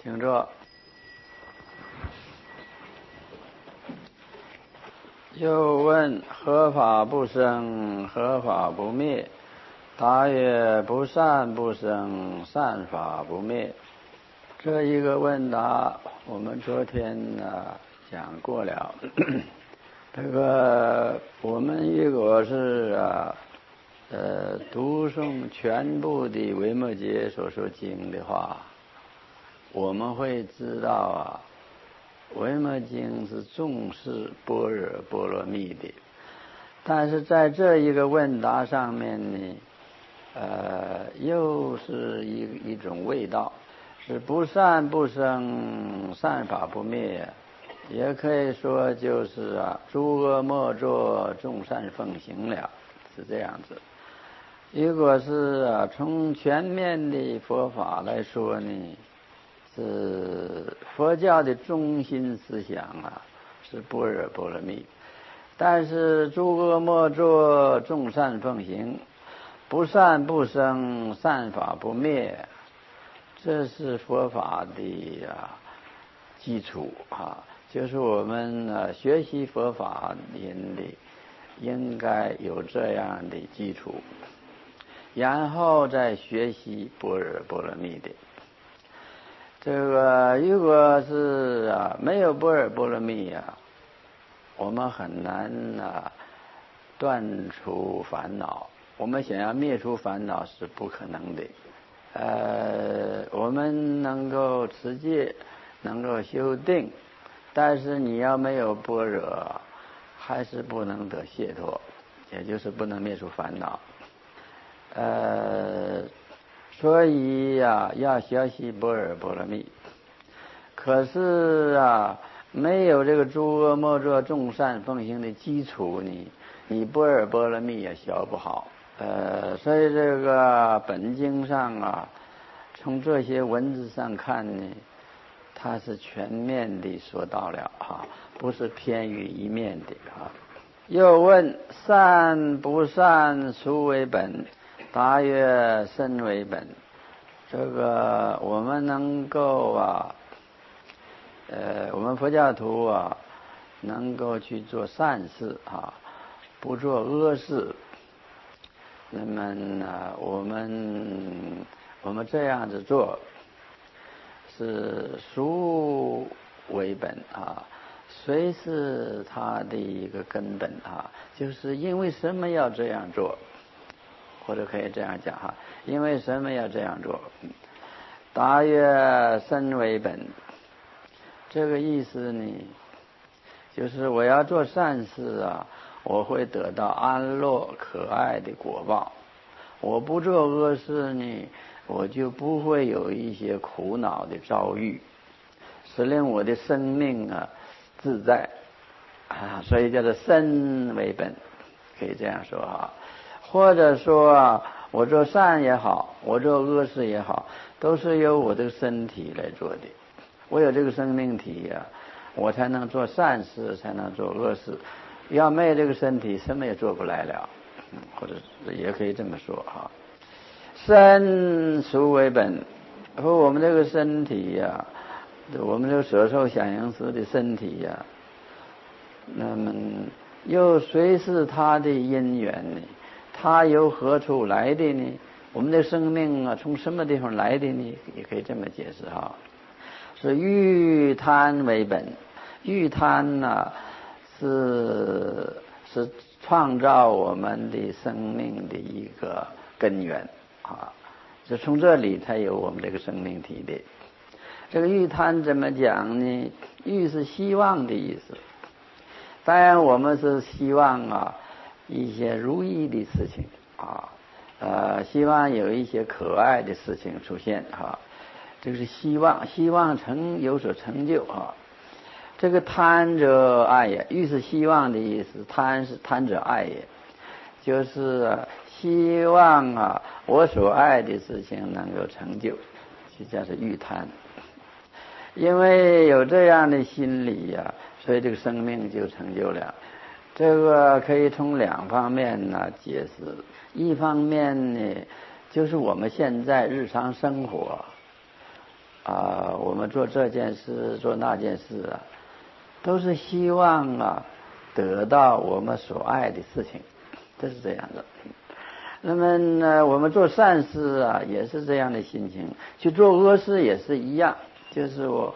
请坐。又问何法不生，何法不灭？答曰：不善不生，善法不灭。这一个问答，我们昨天讲过了。这个我们如果是读诵全部的维摩诘所说经的话，我们会知道维摩经是重视般若波罗蜜的，但是在这一个问答上面呢，又是一种味道，是不善不生，善法不灭，也可以说就是诸恶莫作，众善奉行了，是这样子。如果是从全面的佛法来说呢，是佛教的中心思想是般若波罗蜜。但是诸恶莫作，众善奉行，不善不生，善法不灭，这是佛法的基础就是我们学习佛法人的应该有这样的基础，然后再学习般若波罗蜜的。这个如果是没有般若波罗蜜我们很难断除烦恼。我们想要灭除烦恼是不可能的。我们能够持戒，能够修定，但是你要没有般若，还是不能得解脱，也就是不能灭除烦恼。所以要学习般若波罗蜜。可是没有这个诸恶莫作，众善奉行的基础呢，你般若波罗蜜也学不好。所以这个本经上从这些文字上看呢，它是全面的说到了不是偏于一面的又问善不善，孰为本？答曰：身为本。这个我们能够我们佛教徒能够去做善事不做恶事。那么我们这样子做是孰为本谁是他的一个根本就是因为什么要这样做，或者可以这样讲因为什么要这样做？答曰：身为本。这个意思呢，就是我要做善事我会得到安乐可爱的果报。我不做恶事呢，我就不会有一些苦恼的遭遇，使令我的生命自在所以叫做身为本，可以这样说或者说我做善也好，我做恶事也好，都是由我这个身体来做的。我有这个生命体我才能做善事，才能做恶事。要没有这个身体，什么也做不来了。或者也可以这么说身孰为本？和我们这个身体我们这个所受想行识的身体那么又谁是他的因缘呢？他由何处来的呢？我们的生命从什么地方来的呢？也可以这么解释是欲贪为本。欲贪是创造我们的生命的一个根源是从这里才有我们这个生命体的。这个欲贪怎么讲呢？欲是希望的意思。当然我们是希望一些如意的事情希望有一些可爱的事情出现这是希望有所成就这个贪者爱也。欲是希望的意思，贪是贪者爱也，就是希望我所爱的事情能够成就，这叫是欲贪。因为有这样的心理所以这个生命就成就了。这个可以从两方面解释。一方面呢，就是我们现在日常生活我们做这件事做那件事都是希望得到我们所爱的事情，这是这样的。那么呢，我们做善事也是这样的心情，去做恶事也是一样，就是我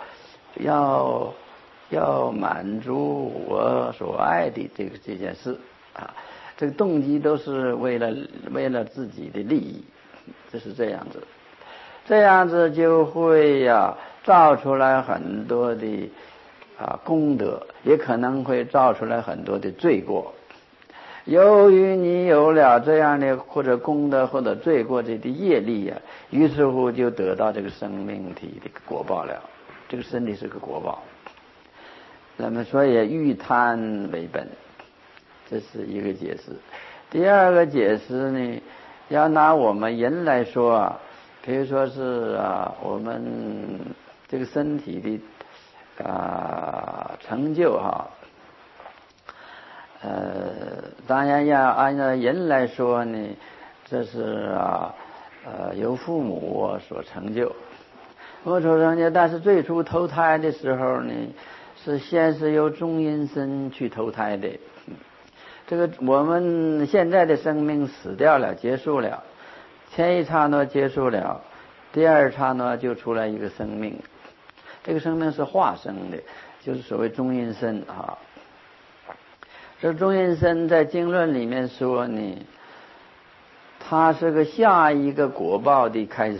要满足我所爱的这件事这个动机都是为了自己的利益，这是这样子。这样子就会造出来很多的功德，也可能会造出来很多的罪过。由于你有了这样的或者功德或者罪过的业力于是乎就得到这个生命体的果报了。这个身体是个果报。那么所以欲贪为本，这是一个解释。第二个解释呢，要拿我们人来说比如说是我们这个身体的成就当然要按照人来说呢，这是由父母所成就，但是最初投胎的时候呢，先是由中阴身去投胎的。这个我们现在的生命死掉了，结束了，前一刹那结束了，第二刹那就出来一个生命，这个生命是化生的，就是所谓中阴身这中阴身在经论里面说呢，它是个下一个果报的开始，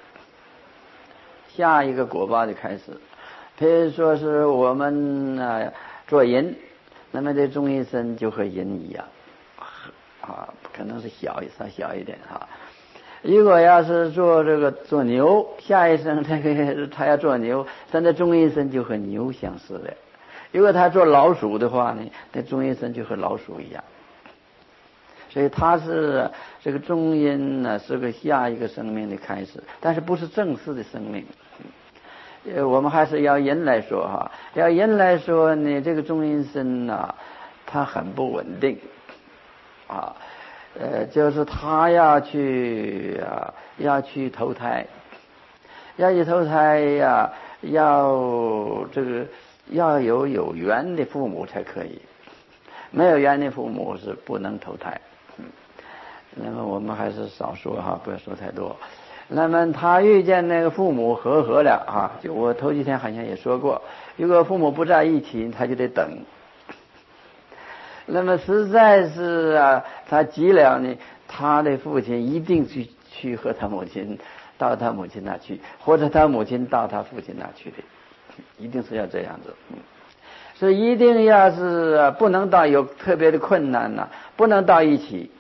下一个果报的开始。比如说是我们做人，那么这中阴身就和人一样可能是稍小一点如果要是做牛，下一生他要做牛，但这中阴身就和牛相似了。如果他做老鼠的话呢，那中阴身就和老鼠一样。所以他是这个中阴是个下一个生命的开始，但是不是正式的生命。我们还是要人来说要人来说呢，这个中阴身它很不稳定就是他要去投胎，要有缘的父母才可以，没有缘的父母是不能投胎。那么我们还是少说不要说太多。那么他遇见那个父母和了就我头几天好像也说过，如果父母不在一起，他就得等。那么实在是他急了呢，他的父亲一定去和他母亲到他母亲那去，或者他母亲到他父亲那去的，一定是要这样子。所以一定要是不能到有特别的困难不能到一起。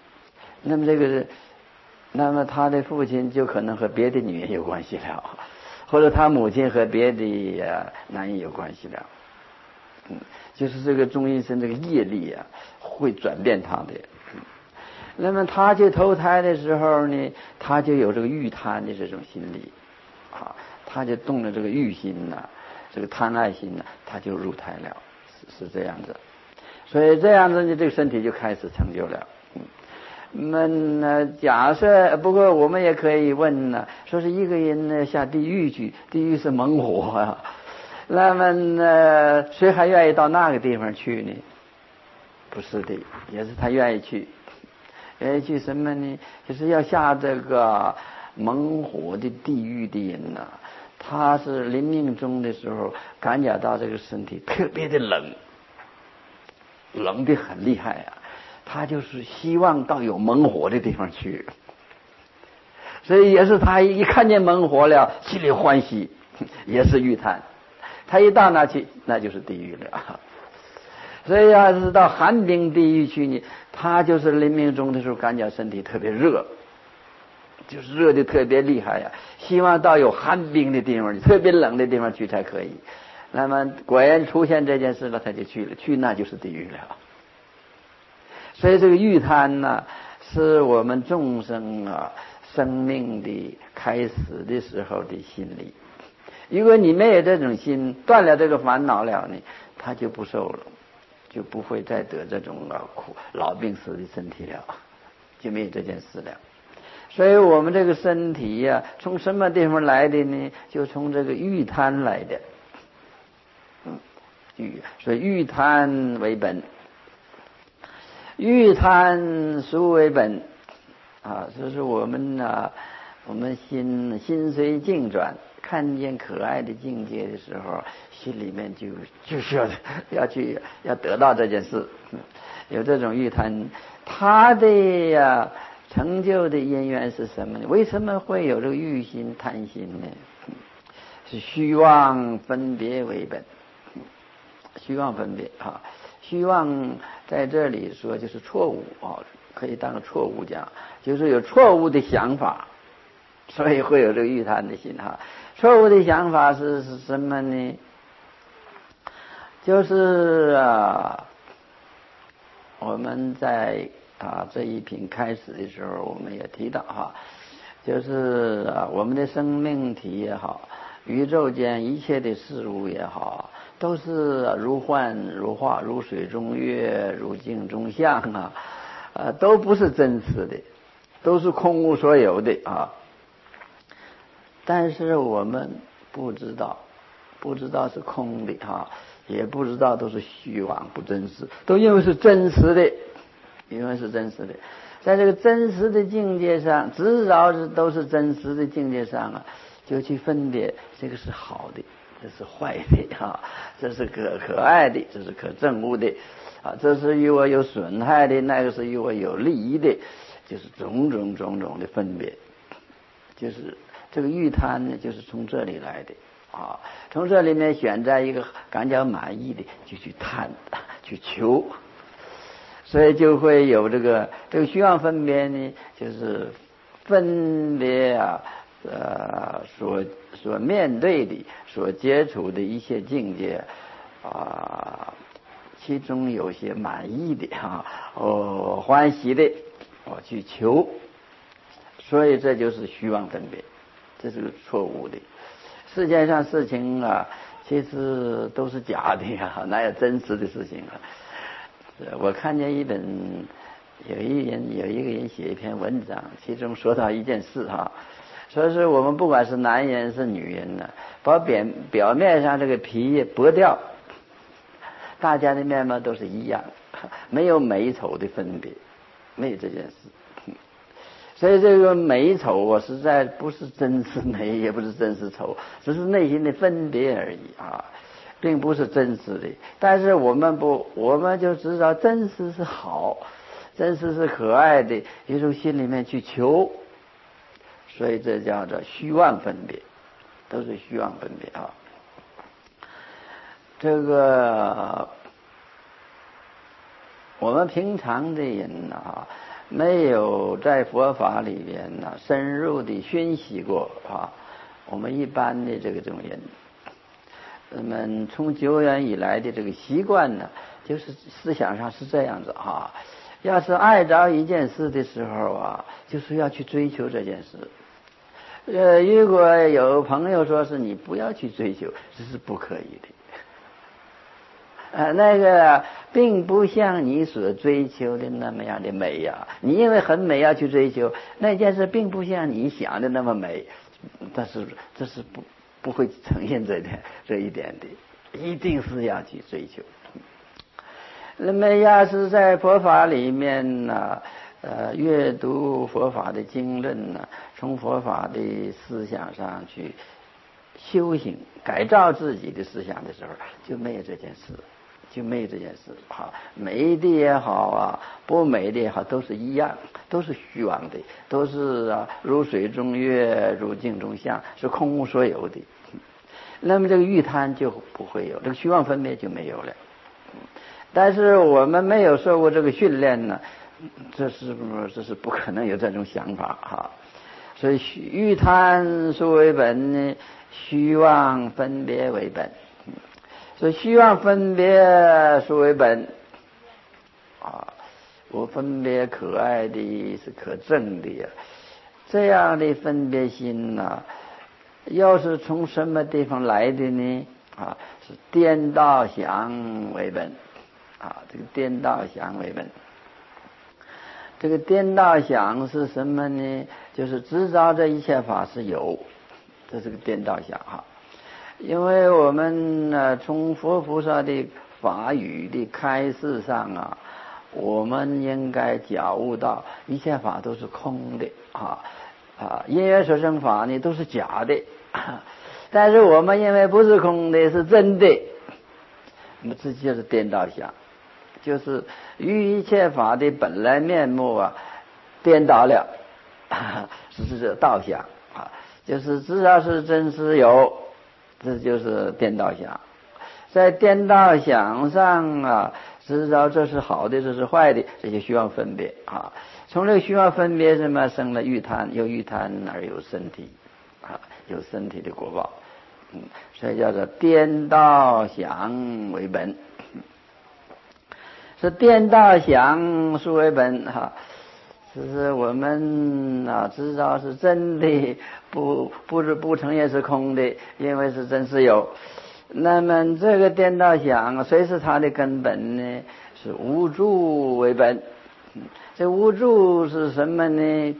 那么他的父亲就可能和别的女人有关系了，或者他母亲和别的男人有关系了。就是这个中阴身这个业力会转变他的。那么他去投胎的时候呢，他就有这个欲贪的这种心理他就动了这个欲心这个贪爱心他就入胎了，是这样子。所以这样子呢，这个身体就开始成就了。假设不过我们也可以问说是一个人下地狱去，地狱是猛火那么谁还愿意到那个地方去呢？不是的，也是他愿意去。愿意去什么呢？就是要下这个猛火的地狱的人他是临命终的时候感觉到这个身体特别的冷得很厉害他就是希望到有猛火的地方去。所以也是他一看见猛火了，心里欢喜，也是欲贪。他一到那去，那就是地狱了。所以要是到寒冰地狱去呢，他就是临命终的时候感觉身体特别热，就是热的特别厉害希望到有寒冰的地方，特别冷的地方去才可以。那么果然出现这件事了，他就去了，那就是地狱了。所以这个欲贪是我们众生生命的开始的时候的心理。如果你没有这种心，断了这个烦恼了呢，他就不受了，就不会再得这种老病死的身体了，就没有这件事了。 所以我们这个身体呀，从什么地方来的呢？就从这个欲贪来的。所以欲贪为本，欲贪俗为本啊。就是我们啊，我们心随境转，看见可爱的境界的时候，心里面就是要得到这件事，有这种欲贪，他的成就的因缘是什么呢？为什么会有这个欲心贪心呢？是虚妄分别为本。虚妄分别啊，虚妄在这里说就是错误啊，可以当个错误讲，就是有错误的想法，所以会有这个欲贪的心哈。错误的想法是什么呢？就是我们在这一品开始的时候，我们也提到哈，就是我们的生命体也好，宇宙间一切的事物也好，都是如幻如化，如水中月，如镜中像都不是真实的，都是空无所有的啊。但是我们不知道是空的也不知道都是虚妄不真实，都因为是真实的，在这个真实的境界上，至少都是真实的境界上就去分别这个是好的，这是坏的这是可爱的，这是可憎恶的这是与我有损害的，那个是与我有利益的，就是种种的分别，就是这个欲贪呢，就是从这里来的从这里面选择一个感觉满意的，就去贪去求，所以就会有这个虚妄分别呢，就是分别所面对的、所接触的一些境界其中有些满意的欢喜的，我去求，所以这就是虚妄分别，这是错误的。世界上事情其实都是假的哪有真实的事情我看见有一个人写一篇文章，其中说到一件事说是我们不管是男人是女人把表面上这个皮剥掉，大家的面貌都是一样，没有美丑的分别，没有这件事。所以这个美丑实在不是真实美，也不是真实丑，只是内心的分别而已并不是真实的。但是我们就知道真实是好，真实是可爱的，也从心里面去求，所以这叫做虚妄分别，都是虚妄分别这个我们平常的人没有在佛法里边深入的熏习过我们一般的这种人，我们从久远以来的这个习惯就是思想上是这样子要是爱着一件事的时候就是要去追求这件事。如果有朋友说是你不要去追求，这是不可以的。那个并不像你所追求的那么样的美你因为很美要去追求那件事，并不像你想的那么美，但是这是不会呈现这一点的，一定是要去追求。那么要是在佛法里面阅读佛法的经论从佛法的思想上去修行改造自己的思想的时候，就没有这件事，美的也好不美的也好，都是一样，都是虚妄的，都是如水中月，如镜中像，是空无所有的。那么这个欲贪就不会有，这个虚妄分别就没有了。但是我们没有受过这个训练呢，这是不可能有这种想法所以欲贪俗为本呢，虚妄分别为本。所以虚妄分别俗为本我分别可爱的是可憎的这样的分别心要是从什么地方来的呢是颠倒想为本这个颠倒想为本。 这个颠倒想是什么呢？就是知道这一切法是有，这是个颠倒想哈。因为我们从佛菩萨的法语的开示上啊，我们应该觉悟到一切法都是空的因缘所生法呢都是假的，但是我们因为不是空的，是真的，那么这就是颠倒想，就是与一切法的本来面目啊颠倒了，是倒想就是知道是真是有，这就是颠倒想。在颠倒想上啊，知道这是好的，这是坏的，这就需要分别从这个需要分别什么生了欲贪，有欲贪而有身体有身体的果报，所以叫做颠倒想为本，是颠倒想是为本是我们知道是真的，不成也是空的，因为是真是有。那么这个颠倒想谁是它的根本呢？是无助为本。这无助是什么呢？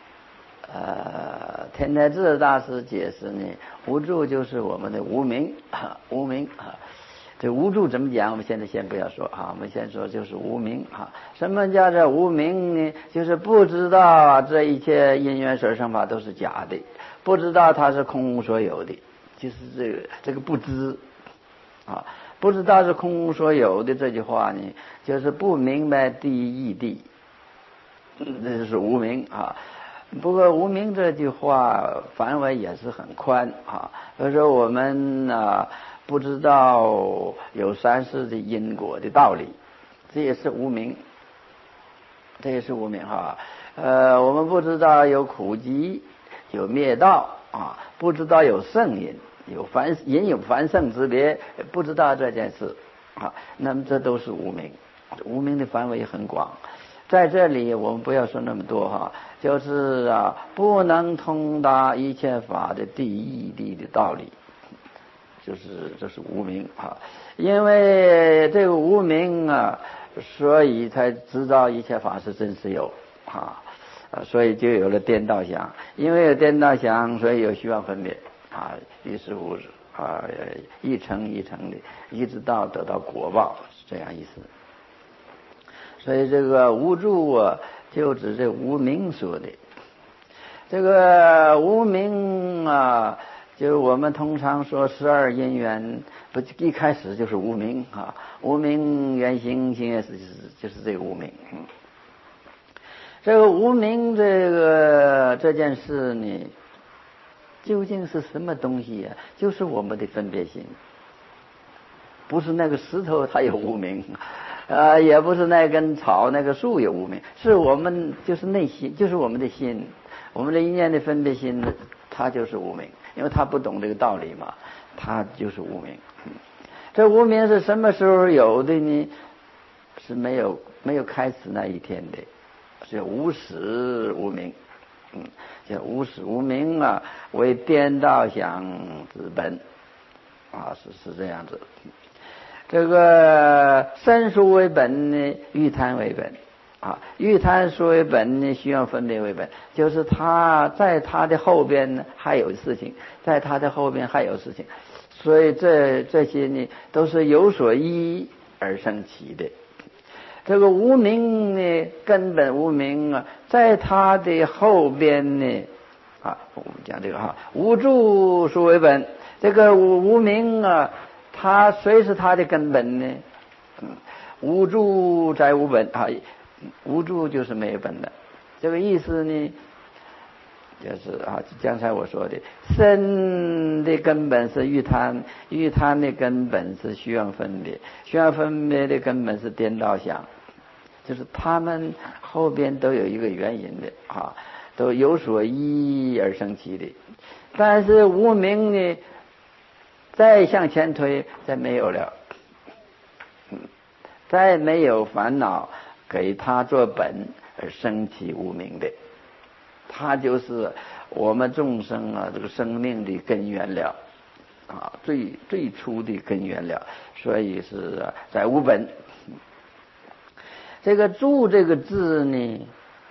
天台智大师解释呢，无助就是我们的无明无明这无助怎么讲？我们现在先不要说我们先说就是无明什么叫做无明呢？就是不知道这一切因缘所生法都是假的，不知道它是空无所有的，就是这个不知不知道是空无所有的这句话呢，就是不明白第一义谛，这就是无明不过无明这句话范围也是很宽比如说我们不知道有三世的因果的道理，这也是无明，这也是无明我们不知道有苦集有灭道不知道有圣因有凡圣之别，不知道这件事那么这都是无明，无明的范围很广。在这里我们不要说那么多就是不能通达一切法的第一义谛的道理，这是无明因为这个无明所以才知道一切法是真实有所以就有了颠倒想，因为有颠倒想，所以有虚妄分别于是乎一层一层的，一直到得到果报，是这样意思。所以这个无助就指这无明说的。这个无明就是我们通常说12因缘，不一开始就是无明无明缘行，行缘识，就是这个无明。这个无明这件事呢，究竟是什么东西就是我们的分别心，不是那个石头它有无明也不是那根草那个树有无明，是我们就是内心，就是我们的心，我们的一念的分别心，它就是无明，因为他不懂这个道理嘛，它就是无明。这无明是什么时候有的呢？是没有开始那一天的，是无始无明叫无始无明为颠倒想之本是这样子。这个身属为本呢，欲贪为本欲贪属为本呢，需要分别为本，就是他在他的后边呢还有事情，在他的后边还有事情，所以这些呢都是有所依而生起的。这个无明呢，根本无明在他的后边呢我们讲这个无助属为本，这个无明它谁是它的根本呢？无助在无本无助就是没有本的。这个意思呢，就是刚才我说的，身的根本是欲贪，欲贪的根本是虚妄分别，虚妄分别的根本是颠倒想，就是他们后边都有一个原因的都有所依而生起的。但是无明呢，再向前推，再没有了，再没有烦恼给他做本而生起无明的，他就是我们众生这个生命的根源了最初的根源了，所以是在无本。这个住这个字呢，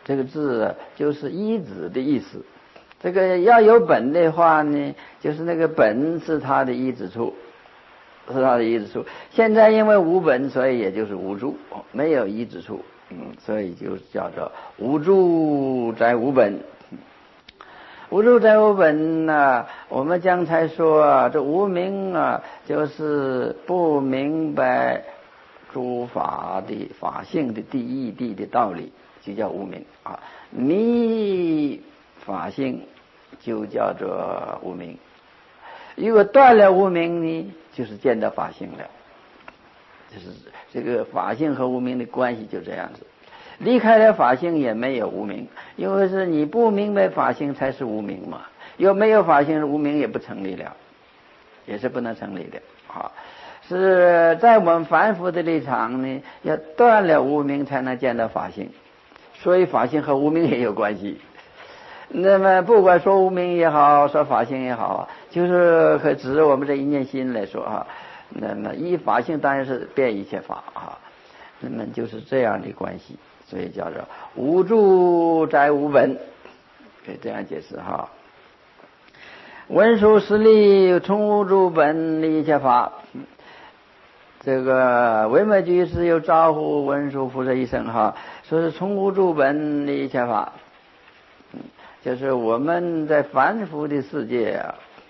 这个字就是依止的意思。这个要有本的话呢，就是那个本是它的依止处，是它的依止处。现在因为无本，所以也就是无助，没有依止处，所以就叫做无助在无本。无助在无本呢，我们刚才说这无明啊，就是不明白诸法的法性的第一谛的道理，就叫无明啊。迷法性就叫做无明。如果断了无明呢，就是见到法性了。就是这个法性和无明的关系就这样子。离开了法性也没有无明，因为是你不明白法性才是无明嘛。有没有法性，无明也不成立了，也是不能成立的。好，是在我们凡夫的立场呢，要断了无明才能见到法性，所以法性和无明也有关系。那么不管说无明也好，说法性也好，就是和指我们这一念心来说啊，那么依法性当然是变一切法啊，那么就是这样的关系。所以叫做无助在无本，可以这样解释哈。文殊师利从无助本立一切法，这个维摩居士又招呼文殊菩萨一声哈，说是从无助本立一切法，就是我们在凡夫的世界啊，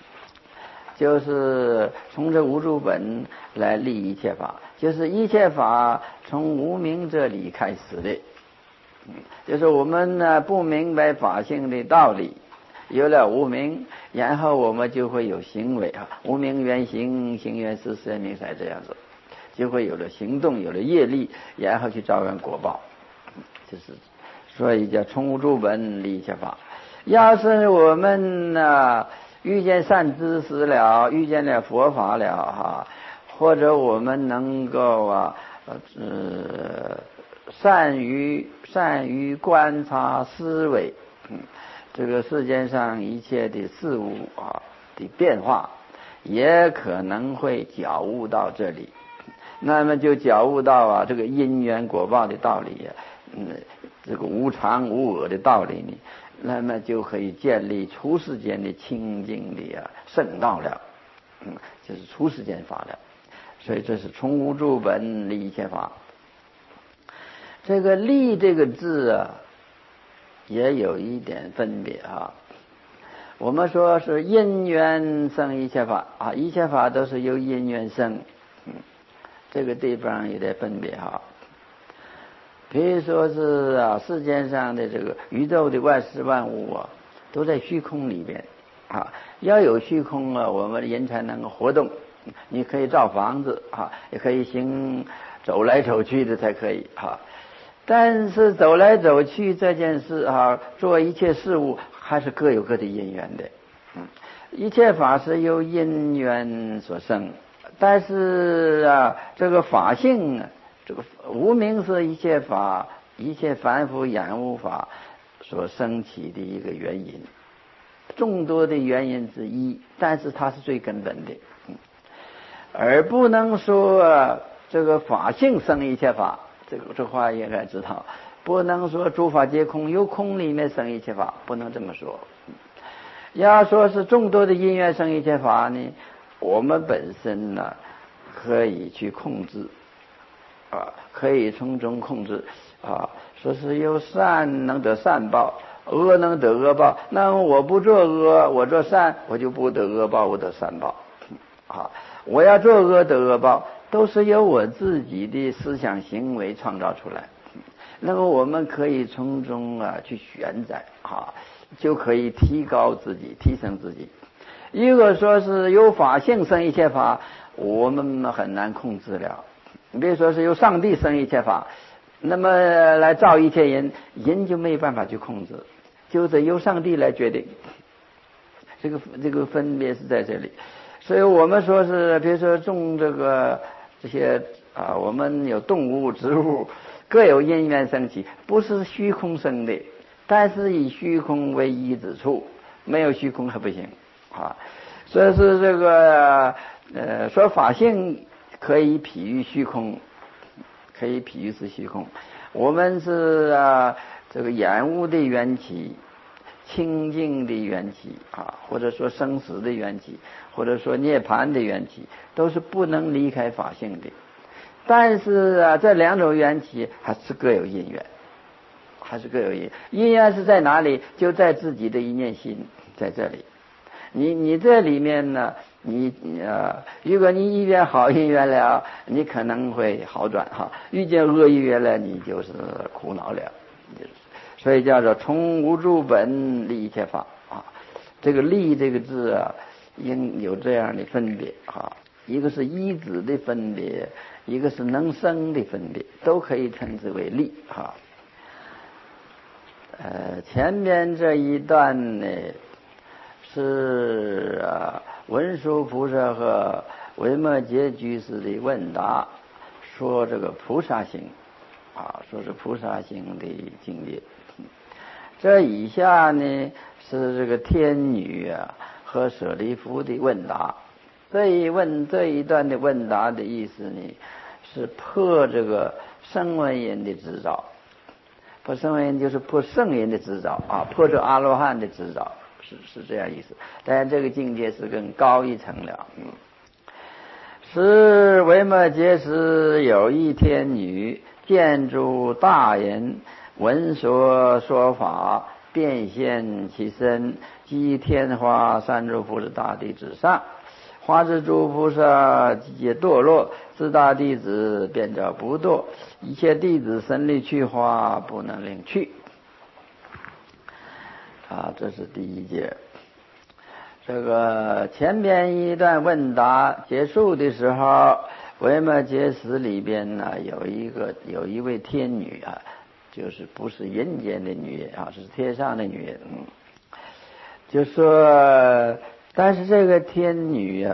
就是从这无助本来立一切法，就是一切法从无明这里开始的。就是我们呢不明白法性的道理，有了无明，然后我们就会有行为啊，无明缘行，行缘事，事缘名色，这样子就会有了行动，有了业力，然后去招缘果报。就是所以叫从无助本立一切法。要是我们呢遇见善知识了，遇见了佛法了哈，或者我们能够善于观察思维，这个世间上一切的事物的变化，也可能会觉悟到这里。那么就觉悟到这个因缘果报的道理这个无常无我的道理呢，那么就可以建立出世间的清净的圣道了，就是出世间法了。所以这是从无助本立一切法。这个立这个字也有一点分别我们说是因缘生一切法一切法都是由因缘生，这个地方有点分别比如说是世间上的这个宇宙的万事万物都在虚空里边要有虚空我们人才能够活动。你可以造房子也可以走来走去的才可以但是走来走去这件事做一切事物还是各有各的因缘的。一切法是由因缘所生，但是这个法性这个无明是一切法一切凡夫染污法所生起的一个原因，众多的原因之一，但是它是最根本的。而不能说这个法性生一切法，这话应该知道，不能说诸法皆空，由空里面生一切法，不能这么说。要说是众多的因缘生一切法呢，我们本身呢可以去控制可以从中控制说是有善能得善报，恶能得恶报，那么我不做恶，我做善，我就不得恶报，我得善报我要做恶得恶报，都是由我自己的思想行为创造出来。那么我们可以从中去选择就可以提高自己，提升自己。如果说是由法性生一切法，我们很难控制了。比如说是由上帝生一切法，那么来造一切人，人就没有办法去控制，就是由上帝来决定。这个分别是在这里。所以我们说是比如说种这些我们有动物植物各有因缘生起，不是虚空生的，但是以虚空为依止处，没有虚空还不行所以是这个说法性可以比喻虚空，可以比喻是虚空。我们是这个染污的缘起、清净的缘起或者说生死的缘起，或者说涅槃的缘起，都是不能离开法性的。但是这两种缘起还是各有因缘，因缘是在哪里？就在自己的一念心，在这里。你这里面呢，如果你遇见好因缘了，你可能会好转遇见恶因缘了，你就是苦恼了。所以叫做从无住本立一切法这个立这个字应有这样的分别一个是依止的分别，一个是能生的分别，都可以称之为立前面这一段呢是文殊菩萨和维摩诘居士的问答，说这个菩萨行说是菩萨行的境界。这以下呢是这个天女和舍利弗的问答。这一段的问答的意思呢，是破这个声闻人的执照。破声闻人就是破圣人的执照破这阿罗汉的执照，是这样意思。当然这个境界是更高一层了。是维摩诘时有一天女见诸大人闻所说法，变现其身，即天花三诸菩萨大弟子上，花之诸菩萨皆堕落，自大弟子便着不堕，一切弟子身力去花，不能令去。这是第一节。这个前边一段问答结束的时候，维摩诘时里边呢有一位天女就是不是人间的女人是天上的女人。就说但是这个天女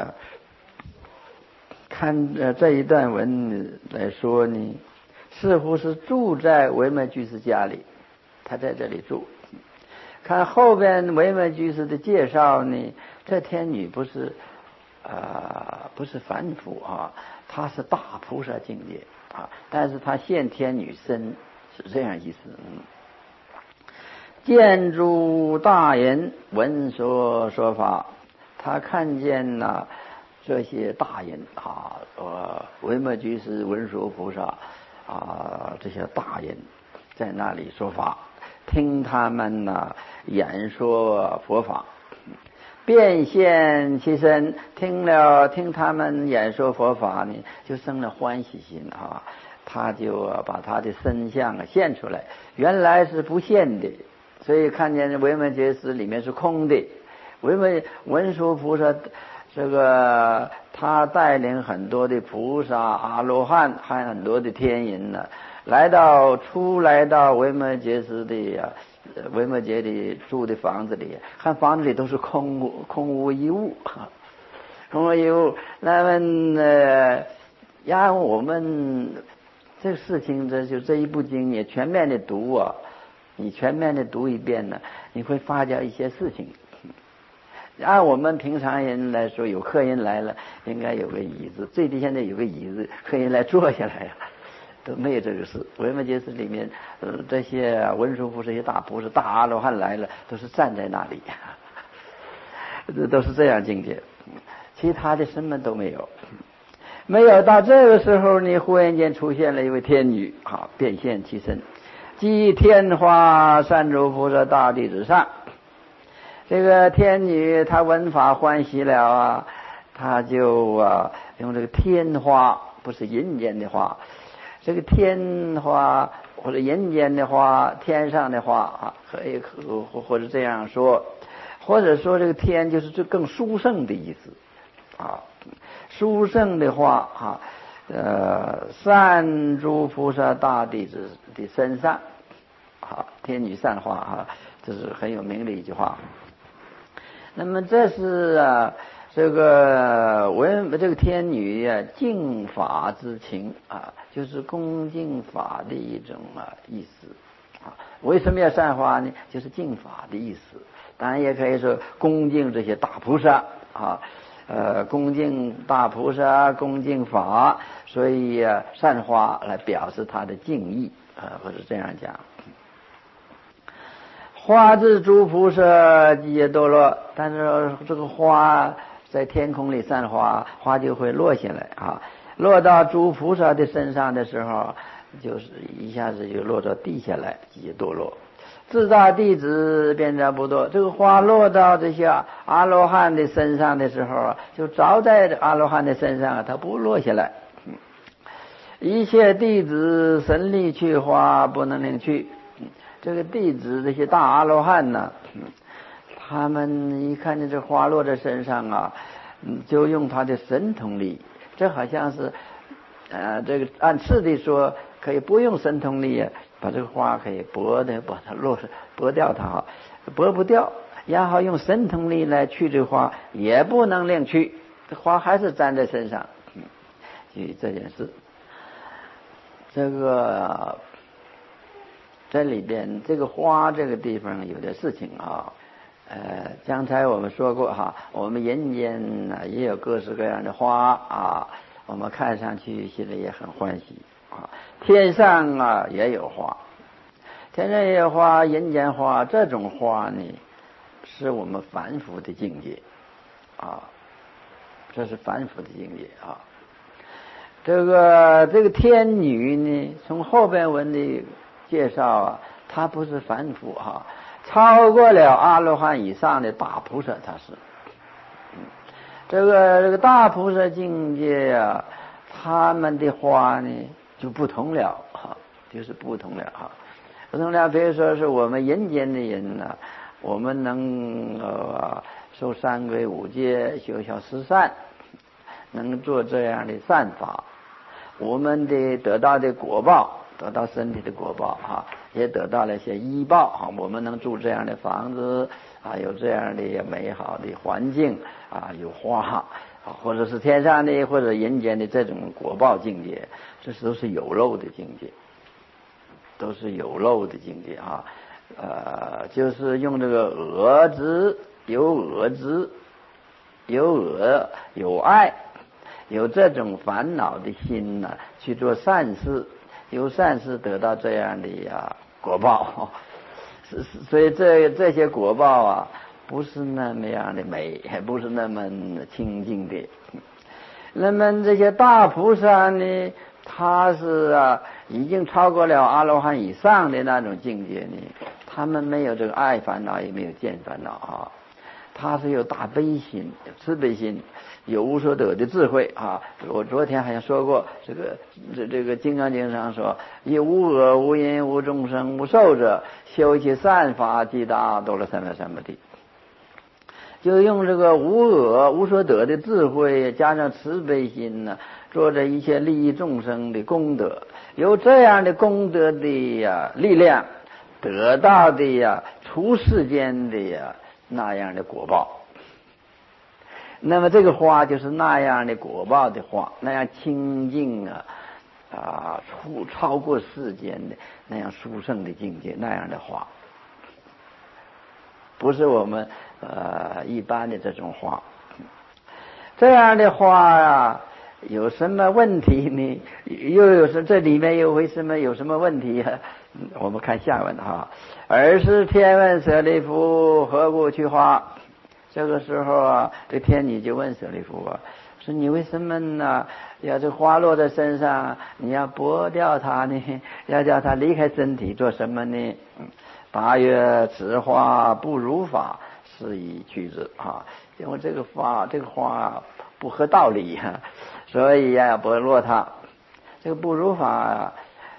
看这一段文来说呢，似乎是住在维摩居士家里，她在这里住。看后边维摩居士的介绍呢，这天女不是凡夫她是大菩萨境界但是她现天女身，是这样意思。见诸大人闻所说法，他看见这些大人维摩居士、文殊菩萨这些大人在那里说法，听他们演说佛法，变现其身，听他们演说佛法呢，就生了欢喜心他就把他的身相现出来，原来是不现的，所以看见维摩诘时里面是空的。文殊菩萨这个他带领很多的菩萨、阿罗汉还很多的天人出来到维摩诘时的维摩诘的住的房子里，看房子里都是空无一物空无一物。那么让我们这个事情这一部经也全面的读你全面的读一遍呢，你会发觉一些事情。按我们平常人来说，有客人来了，应该有个椅子，最低现在有个椅子，客人来坐下来都没有这个事。维摩诘寺里面这些文殊菩萨、这些大菩萨、大阿罗汉来了，都是站在那里都是这样境界。其他的什么都没有。没有到这个时候呢，忽然间出现了一位天女变现其身，即天花三诸菩萨大弟子上。这个天女她闻法欢喜了她就用这个天花，不是人间的花，这个天花或者人间的花，天上的花可以或者这样说，或者说这个天就是这更殊胜的意思殊胜的话三诸菩萨大弟子的身上天女散花这是很有名的一句话。那么这是这个天女敬法之情就是恭敬法的一种意思为什么要散花呢？就是敬法的意思。当然也可以说恭敬这些大菩萨恭敬大菩萨，恭敬法，所以散花来表示他的敬意或者这样讲。 花自诸菩萨即也堕落，但是这个花在天空里散花，花就会落下来啊，落到诸菩萨的身上的时候，就是一下子就落到地下来，即也堕落。自大弟子变成不堕，这个花落到这些阿罗汉的身上的时候，就着在阿罗汉的身上，它不落下来。一切弟子神力去花不能令去。这个弟子这些大阿罗汉呢，他们一看见这花落在身上啊，就用他的神通力。这好像是这个按次第说，可以不用神通力把这个花可以拨它拨掉它，拨不掉，然后用神通力来去这花，也不能令去，这花还是粘在身上。就这件事，这个这里边这个花这个地方有点事情啊。刚才我们说过哈，我们人间呢也有各式各样的花啊，我们看上去现在也很欢喜啊。天上啊也有花，天上也有花，人间花，这种花呢是我们凡夫的境界啊，这是凡夫的境界啊。这个天女呢，从后边文的介绍啊，她不是凡夫哈，超过了阿罗汉以上的大菩萨，他是。这个大菩萨境界啊，他们的花呢就不同了哈，就是不同了哈。不同了，比如说是我们人间的人呢，我们能受三规五戒，修小十善，能做这样的善法，我们的得到的果报，得到身体的果报哈，也得到了一些依报哈。我们能住这样的房子啊，有这样的美好的环境啊，有花，或者是天上的或者人间的这种果报境界，这都是有漏的境界，都是有漏的境界啊。就是用这个恶知，有恶知，有恶有爱，有这种烦恼的心呢，去做善事，有善事得到这样的果报，所以这些果报啊，不是那么样的美，不是那么清净的。那么这些大菩萨呢，他是已经超过了阿罗汉以上的那种境界呢，他们没有这个爱烦恼，也没有见烦恼啊。他是有大悲心，有慈悲心，有无所得的智慧啊！我昨天好像说过，这个《金刚经》上说：“以无我、无因、无众生、无寿者，修其善法，即达多罗三藐三菩提。”就用这个无我、无所得的智慧，加上慈悲心呢，做着一切利益众生的功德，有这样的功德的力量，得到的出世间的那样的果报。那么这个花就是那样的果报的花，那样清净超过世间的那样殊胜的境界，那样的花，不是我们一般的这种花。这样的花有什么问题呢？又有什这里面又为什么有什么问题我们看下文哈。尔时天问舍利弗，何故去花？这个时候这天女就问舍利弗说你为什么呢要这花落在身上，你要拨掉它呢？要叫它离开身体做什么呢？答曰：此花不如法，是以去之因为这个花不合道理所以要拨落它。这个不如法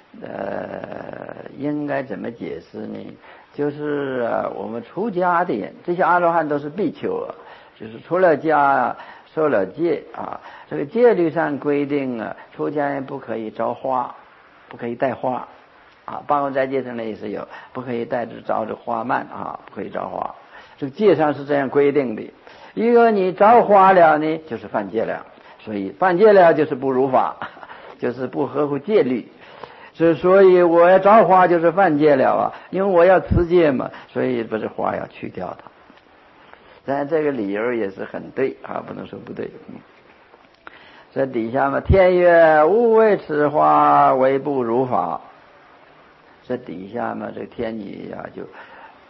应该怎么解释呢？就是我们出家的人，这些阿罗汉都是比丘就是出了家受了戒这个戒律上规定出家人不可以招花，不可以带花八关斋戒上的也是有，不可以带着招着花蔓不可以招花，这个戒上是这样规定的。如果你招花了呢，就是犯戒了，所以犯戒了就是不如法，就是不合乎戒律。所以我要招花就是犯戒了因为我要持戒嘛，所以把这花要去掉它。但这个理由也是很对不能说不对。这底下嘛，天曰：吾为此花为不如法。这底下嘛，这天女就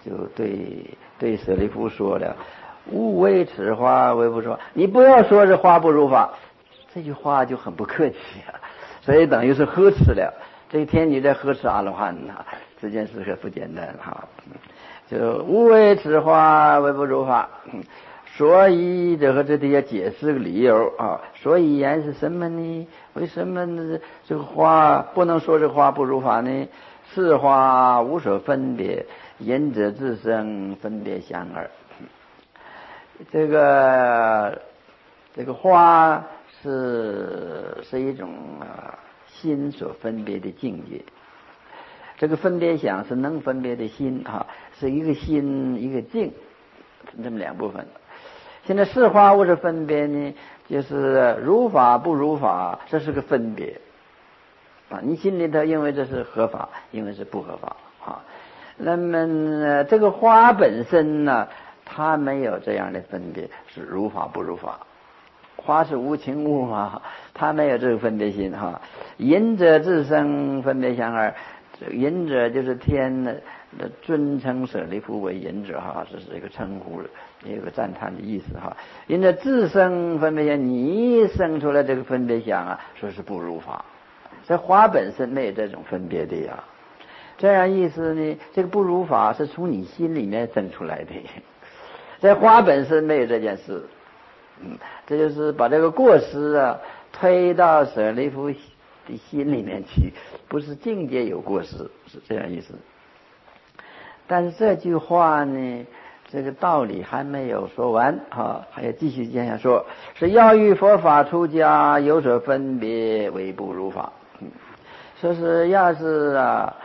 就对舍利弗说了：“勿为此花为不说，你不要说这花不如法。”这句话就很不客气啊，所以等于是呵斥了。这一天你在呵斥阿罗汉啊，这件事可不简单哈。就无为此花为不如法，所以这和这底下解释个理由啊。所以言是什么呢？为什么呢？这个花不能说这花不如法呢？是花无所分别，言者自生，分别相耳。这个花是一种心所分别的境界。这个分别想是能分别的心是一个心一个境，这么两部分。现在是花无所分别呢，就是如法不如法，这是个分别你心里头认为这是合法，认为是不合法那么这个花本身呢，它没有这样的分别，是如法不如法。花是无情物嘛，它没有这个分别心隐者自生，分别相耳。隐者就是天的尊称舍利弗为隐者这是一个称呼，一个赞叹的意思隐者自生分别相，你生出来这个分别相说是不如法。这花本身没有这种分别的这样意思呢，这个不如法是从你心里面生出来的，这花本身没有这件事。这就是把这个过失推到舍利弗的心里面去，不是境界有过失，是这样意思。但是这句话呢，这个道理还没有说完还要继续接下说，是要欲佛法出家，有所分别为不如法。说是要是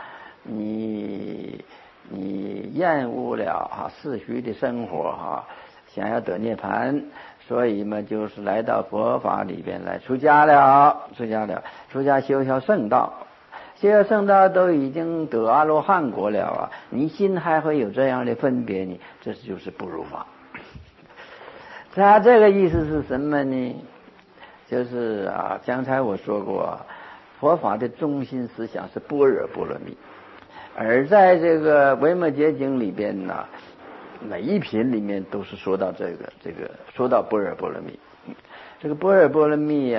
你厌恶了世俗的生活想要得涅槃，所以嘛，就是来到佛法里边来出家修习圣道，修习圣道都已经得阿罗汉果了你心还会有这样的分别呢？这就是不如法。他这个意思是什么呢？就是刚才我说过，佛法的中心思想是般若波罗蜜，而在这个维摩诘经里边呢，每一品里面都是说到这个说到般若波罗蜜。这个般若波罗蜜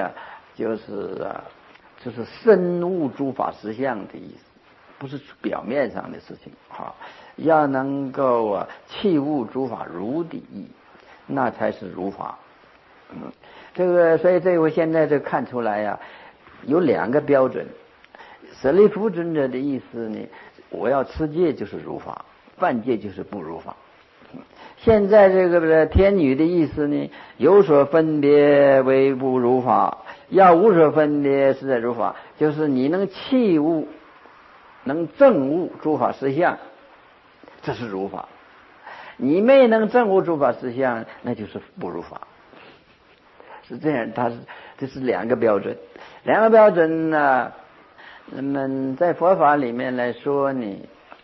就是深悟诸法实相的意思，不是表面上的事情要能够契悟诸法如的意，那才是如法。所以这回现在就看出来有两个标准。舍利弗尊者的意思呢，我要持戒就是如法，犯戒就是不如法。现在这个天女的意思呢，有所分别为不如法，要无所分别是在如法，就是你能契悟能证悟诸法实相，这是如法。你没能证悟诸法实相，那就是不如法。是这样，这是两个标准。两个标准呢，那么在佛法里面来说呢，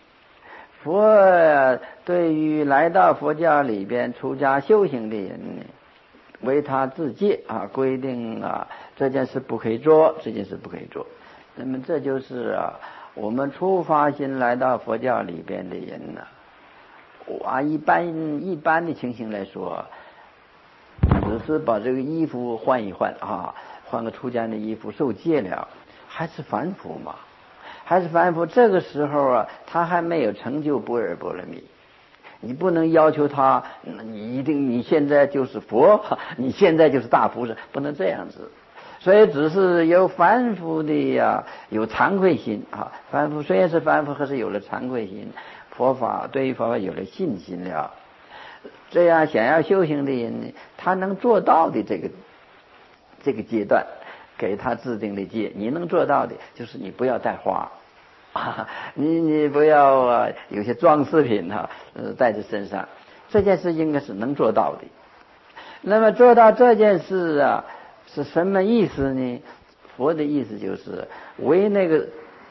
佛对于来到佛教里边出家修行的人呢，为他自戒规定这件事不可以做，这件事不可以做。那么这就是我们出发心来到佛教里边的人呢，一般的情形来说，只是把这个衣服换一换换个出家的衣服受戒了，还是凡夫嘛，还是凡夫。这个时候他还没有成就般若波罗蜜，你不能要求他你现在就是佛，你现在就是大菩萨，不能这样子。所以只是有凡夫的有惭愧心凡夫虽然是凡夫，可是有了惭愧心，对于佛法有了信心了。这样想要修行的人呢，他能做到的这个阶段，给他制定的戒，你能做到的就是你不要带花你不要有些装饰品带在身上，这件事应该是能做到的。那么做到这件事是什么意思呢？佛的意思就是为那个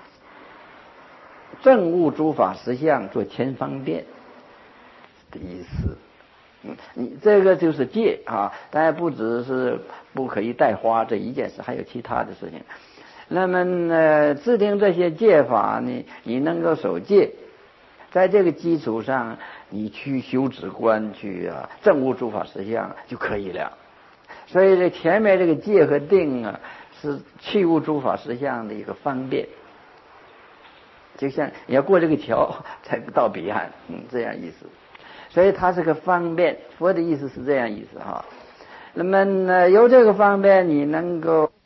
证悟诸法实相做前方便的意思。你这个就是戒当然不只是不可以带花这一件事，还有其他的事情。那么制定这些戒法呢，你能够守戒， 在这个基础上，你去修止观，去证悟诸法实相就可以了。所以这前面这个戒和定是去悟诸法实相的一个方便，就像你要过这个桥才到彼岸，这样意思。所以它是个方便，佛的意思是这样意思哈。那么有这个方便，你能够